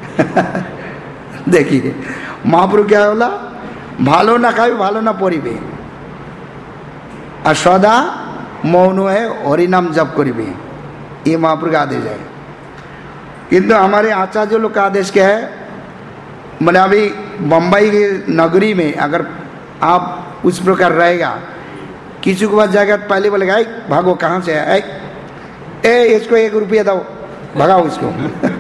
देखिए महाप्रभु क्या बोला? भालो ना खावे भालो ना पढ़वे और सदा मौन है हरि नाम जप करिबे, ये महाप्रभु का आदेश है। किंतु हमारे आचार्य लोग का आदेश क्या है? मैंने अभी बम्बई की नगरी में अगर आप उस प्रकार रहेगा, किसी के पास जाएगा पहले बोलेगा ऐ भागो कहाँ से है, ए इसको एक रुपया दो भगाओ इसको।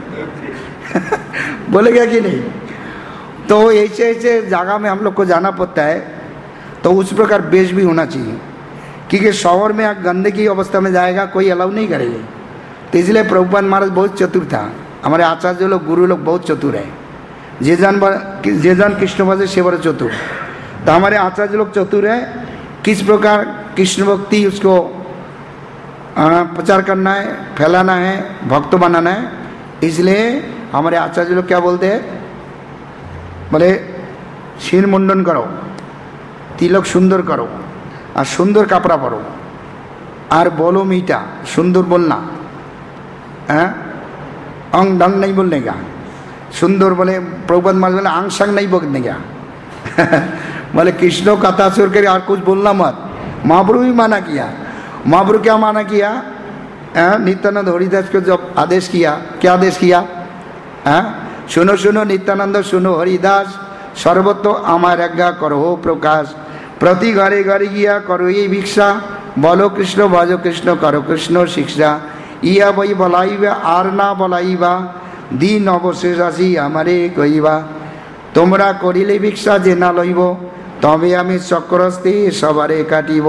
बोलेगा कि नहीं? तो ऐसे ऐसे जगह में हम लोग को जाना पड़ता है, तो उस प्रकार बेच भी होना चाहिए, क्योंकि शहर में गंदगी अवस्था में जाएगा कोई अलाउ नहीं करेगा। तो इसलिए प्रभुपाद महाराज बहुत चतुर था, हमारे आचार्य लोग गुरु लोग बहुत चतुर है। जे जन जे जन कृष्ण भजे से बड़े चतुर। तो हमारे आचार्य लोग चतुर है, किस प्रकार कृष्ण भक्ति उसको प्रचार करना है, फैलाना है, भक्त बनाना है। इसलिए हमारे आचार्य लोग क्या बोलते हैं? बोले शीर मुंडन करो, तिलक सुंदर करो और सुंदर कपड़ा परो और बोलो मीठा, सुंदर बोलना है, अंग ढंग नहीं बोलने का, सुंदर बोले प्रभुपाद महाराज बोले आंग संग नहीं बोलने का। बोले कृष्ण कथा सुर कर और कुछ बोलना मत। महाप्रभु भी माना किया। महाप्रभु क्या माना किया? नित्यानंद हरिदास को जब आदेश किया, क्या आदेश किया? है? सुनो सुनो नित्यानंद सुनो हरिदास, सर्वतो आमार आज्ञा करो प्रकाश, प्रति घरे घरे गया करो ये भिक्षा, बोलो कृष्ण भजो कृष्ण करो कृष्ण शिक्षा, इया बई बलाइबा आर ना बलाइबा, दिन अवशेष आसी हमारे कहिबा, তোমরা করিলে ভিক্ষা যে না লইব তবে আমি চক্রস্তে সবারে কাটিব।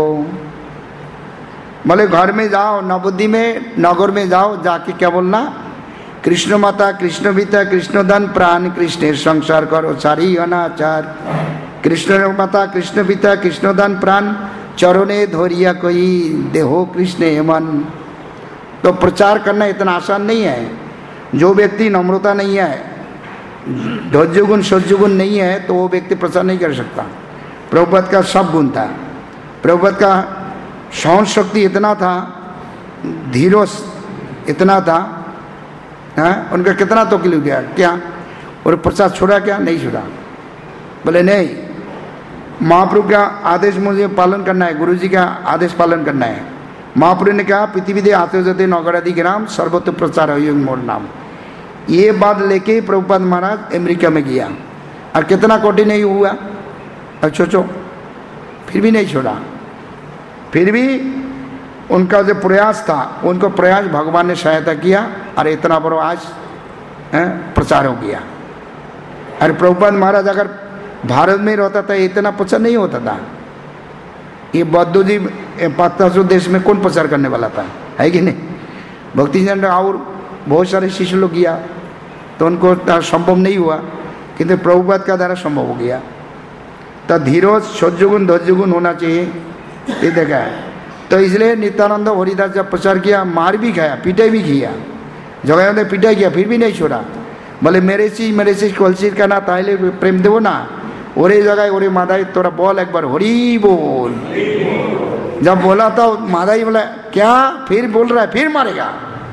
बोले घर में जाओ, नवद्वीप में नगर में जाओ, जाके क्या बोलना? कृष्ण माता कृष्ण पिता कृष्ण धन प्राण, कृष्ण संसार करो सारी अनाचार, कृष्ण माता कृष्ण पिता कृष्ण धन प्राण, चरणे धोरिया कोई देहो कृष्ण मन। तो प्रचार करना इतना आसान नहीं है। जो व्यक्ति नम्रता नहीं है, धैर्य गुण सौर्य गुण नहीं है, तो वो व्यक्ति प्रचार नहीं कर सकता। प्रभुपाद का सब गुण था। प्रभुपाद का सहन शक्ति इतना था, धीरज इतना था, है? उनका कितना तो किलो गया क्या? और प्रसाद छोड़ा क्या? नहीं छोड़ा। बोले नहीं, महाप्रभु का आदेश मुझे पालन करना है, गुरु जी का आदेश पालन करना है। महाप्रभु ने कहा पृथ्वी दे आते जाते नगरादि ग्राम सर्वत्र प्रचार हो मोर नाम। ये बात लेके प्रभुपाद महाराज अमेरिका में गया, और कितना कठिन नहीं हुआ, और सोचो फिर भी नहीं छोड़ा। फिर भी उनका जो प्रयास था, उनको प्रयास भगवान ने सहायता किया, और इतना बड़ा आज प्रचार हो गया। अरे प्रभुपाद महाराज अगर भारत में रहता था इतना प्रचार नहीं होता था। ये बौद्ध जी पाश्चात्य देश में कौन प्रचार करने वाला था? है कि नहीं? भक्ति सिद्धांत और बहुत सारे शिष्य लोग किया तो उनको संभव नहीं हुआ, किंतु प्रभुपाद का द्वारा संभव हो गया। तो धीरज सौर्य गुण धैर्य गुण होना चाहिए, ये देखा है। तो इसलिए नित्यानंद हरिदास जब प्रचार किया, मार भी खाया, पिटाई भी किया, जगह जगह पिटाई किया, फिर भी नहीं छोड़ा। बोले मेरे सी मेरे से कलसीर का ना ताइले प्रेम देवो ना, ओरे जगह ओरे मादाई तोरा बोल एक बार हरी बोल। जब बोला तो मादाई बोला क्या, फिर बोल रहा है, फिर मारेगा।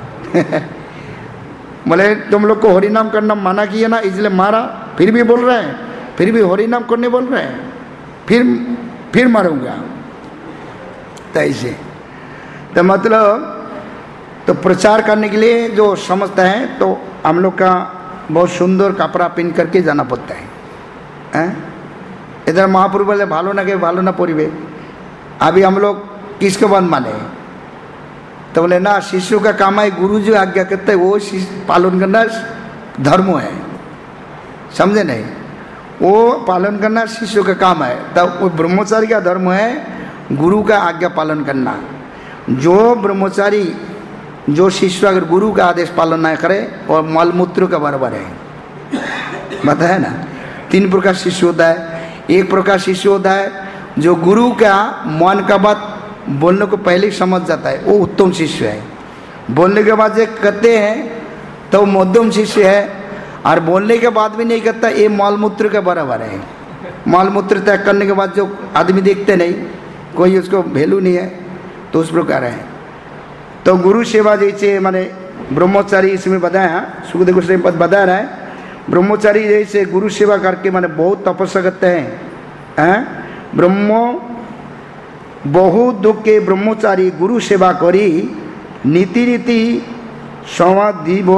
बोले तुम लोग को हरि नाम करना माना किया ना, इसलिए मारा, फिर भी बोल रहे हैं, फिर भी हरि नाम करने बोल रहे हैं, फिर फिर मारूंगा। तो ऐसे तो मतलब तो प्रचार करने के लिए जो समझते हैं तो हम लोग का बहुत सुंदर कपड़ा पहन करके जाना पड़ता है, हैं? इधर महापुरुष बोले भालो ना के भालो ना परिवे, अभी हम लोग किसके बात माने? तो बोले ना, शिष्यों का काम है, गुरु जो आज्ञा करते हैं वो पालन करना धर्म है, समझे नहीं? वो पालन करना शिष्यों का काम है। तब वो ब्रह्मचारी का धर्म है गुरु का आज्ञा पालन करना। जो ब्रह्मचारी जो शिष्य अगर गुरु का आदेश पालन ना करे और मलमूत्र का बराबर है, पता है ना? तीन प्रकार शिष्य होता है। एक प्रकार शिष्य होता है जो गुरु का मन का बात बोलने को पहले समझ जाता है, वो उत्तम शिष्य है। बोलने के बाद जो कहते हैं तो मध्यम शिष्य है, और बोलने के बाद भी नहीं करता, ये मलमूत्र का बराबर है। मलमूत्र त्याग करने के बाद जो आदमी देखते नहीं, कोई उसको वैल्यू नहीं है, तो उस प्रकार है। तो गुरु सेवा जैसे माने ब्रह्मचारी इसमें बताया, सुखदेव गोस्वामी पद बता रहा है, ब्रह्मचारी जैसे गुरु सेवा करके माने बहुत तपस्या करते हैं, हैं? ब्रह्म बहुत दुख के ब्रह्मचारी गुरु सेवा करी नीति रीति संवादिव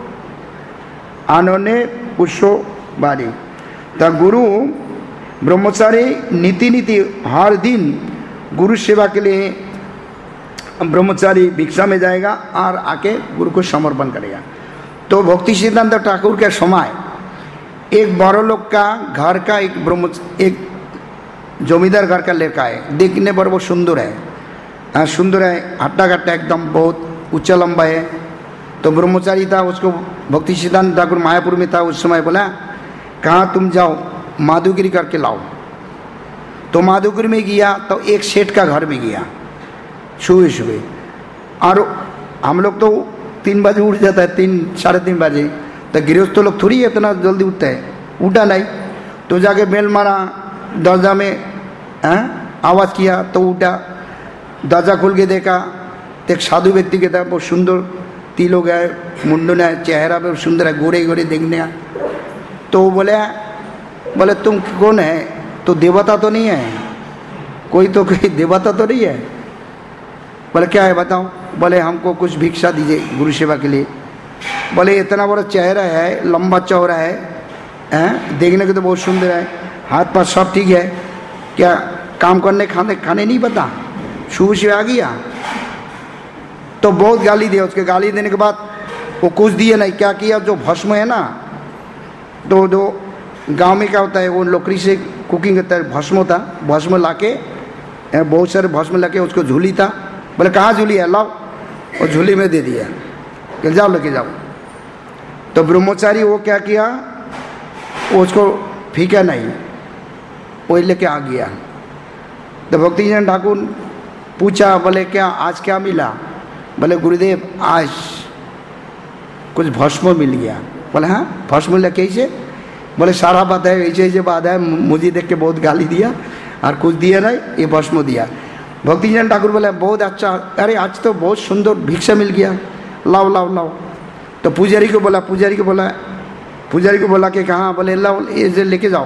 आनने पुष्पो बारी। तो गुरु ब्रह्मचारी नीति नीति हर दिन गुरु सेवा के लिए ब्रह्मचारी भिक्षा में जाएगा और आके गुरु को समर्पण करेगा। तो भक्ति सिद्धांत ठाकुर के समय एक बड़ो लोग का घर का एक ब्रह्म एक जमींदार घर का लड़का है, देखने पर वो सुंदर है, हाँ सुंदर है, हट्टा कट्टा एकदम बहुत ऊंचा लंबा है। तो ब्रह्मचारी था, उसको भक्ति सिद्धांत ठाकुर मायापुर में था उस समय, बोला कहाँ तुम जाओ माधुगिरी करके लाओ। तो माधुगिरी में गया तो एक सेठ का घर में गया सुबह सुबह, और हम लोग तो तीन बजे उठ जाता है, तीन साढ़े तीन बजे, तो गृहस्थ लोग थोड़ी इतना जल्दी उठते हैं, उठा नहीं। तो जाके बेल मारा, दरजा में आवाज़ किया तो उठा, दरजा खोल के देखा तो एक साधु व्यक्ति के था, बहुत सुंदर तिलों है, मुंडन है, चेहरा पे सुंदर है, गोरे गोरे देखने। तो बोले बोले तुम कौन है? तो देवता तो नहीं है कोई, तो कोई देवता तो नहीं है। बोले क्या है बताओ? बोले हमको कुछ भिक्षा दीजिए गुरु सेवा के लिए। बोले इतना बड़ा चेहरा है, लंबा चौड़ा है, हैं? देखने के तो बहुत सुंदर है, हाथ पाँव सब ठीक है, क्या काम करने खाने खाने नहीं पता? सुबह से आ गया तो बहुत गाली दिया। उसके गाली देने के बाद वो कुछ दिए नहीं, क्या किया, जो भस्म है ना, तो जो गांव में क्या होता है, वो लकड़ी से कुकिंग करता है, भस्म होता, भस्म लाके बहुत सारे भस्म लाके उसको झूली था। बोले कहाँ झूली है? लाओ, और झूली में दे दिया कि जाओ लेके जाओ। तो ब्रह्मचारी वो क्या किया, वो उसको फीका नहीं, वो लेके आ गया। तो भक्ति सिद्धांत ठाकुर पूछा, बोले क्या आज क्या मिला? बोले गुरुदेव आज कुछ भस्म मिल गया। बोले हाँ भस्म मिला कैसे? बोले सारा बात है, ऐसे ऐसे बात है, मुझे देख के बहुत गाली दिया और कुछ दिया नहीं, ये भस्म दिया। भक्ति सिद्धांत ठाकुर बोले बहुत अच्छा, अरे आज तो बहुत सुंदर भिक्षा मिल गया, लाओ लाओ लाओ। तो पुजारी को बोला, पुजारी को बोला पुजारी को बोला कि कहाँ? बोले लाओ ये लेके जाओ,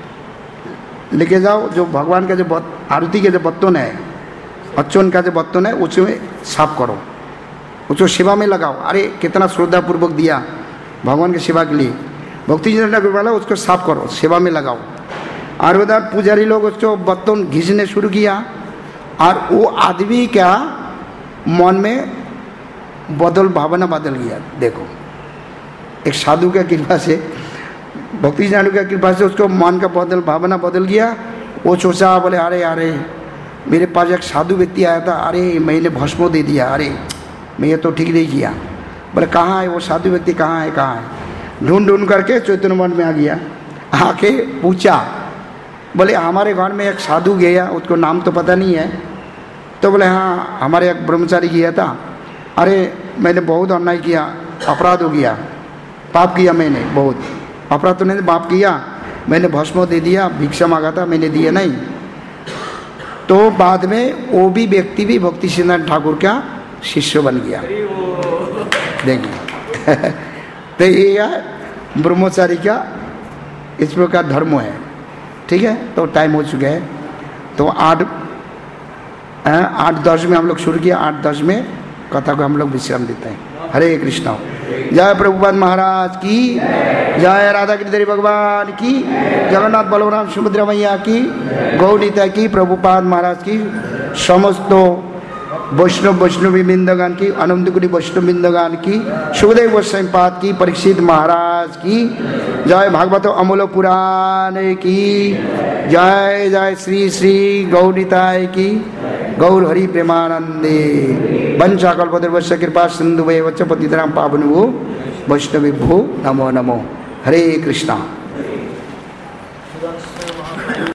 लेके जाओ, जो भगवान का जो आरती के जो बर्तन है, अच्छन का जो बर्तन है, उसमें साफ करो, उसको सेवा में लगाओ। अरे कितना श्रद्धापूर्वक दिया भगवान की सेवा के लिए। भक्ति सिद्धांत ठाकुर बोला उसको साफ करो, सेवा में लगाओ। और उधर पुजारी लोग उसको बर्तन घिसने शुरू किया, और वो आदमी क्या मन में बदल भावना बदल गया। देखो एक साधु का कृपा से, भक्ति सिद्धांत का कृपा से उसको मन का बदल भावना बदल गया। वो सोचा, बोले अरे अरे मेरे पास एक साधु व्यक्ति आया था, अरे मैंने भस्म दे दिया, अरे मैं ये तो ठीक नहीं किया। बोले कहाँ है वो साधु व्यक्ति, कहाँ है कहाँ है? ढूंढ ढूंढ करके चैतन्य मन में आ गया। आके पूछा, बोले हमारे घर में एक साधु गया, उसको नाम तो पता नहीं है। तो बोले हाँ हमारे एक ब्रह्मचारी गया था। अरे मैंने बहुत अन्याय किया, अपराध हो गया, पाप किया मैंने, बहुत अपराध तो नहीं पाप किया। मैंने भस्म दे दिया, भिक्षा मांगा था, मैंने दिया नहीं। तो बाद में वो भी व्यक्ति भी भक्ति सिद्धांत ठाकुर का शिष्य बन गया। देखिए तो ये है ब्रह्मचारी का इस प्रकार धर्म है। ठीक है, तो टाइम हो चुका है। तो आठ आठ दस में हम लोग शुरू किया, आठ दस में कथा को हम लोग विश्राम देते हैं। हरे कृष्णा। जय प्रभुपाद महाराज की जय, राधा गिरिधरी भगवान की, जगन्नाथ बलराम सुभद्रा मैया की, गौरीता की, प्रभुपाद महाराज की, समस्त वैष्णव वैष्णवी बिंदगान की, आनंदपुरी वैष्णव बिंदगान की, सुखदेव गोस्वामी पाद की, परीक्षित महाराज की जय, भागवत अमूल पुराण की जय, जय श्री श्री गौरीताय की, गौर हरि प्रेमानंदे। वंशाकल्पतरुभ्यश्च कृपा सिन्धुभ्येव च पतितानां पावनेभ्यो वैष्णवेभ्यो नमो नमो। हरे कृष्णा।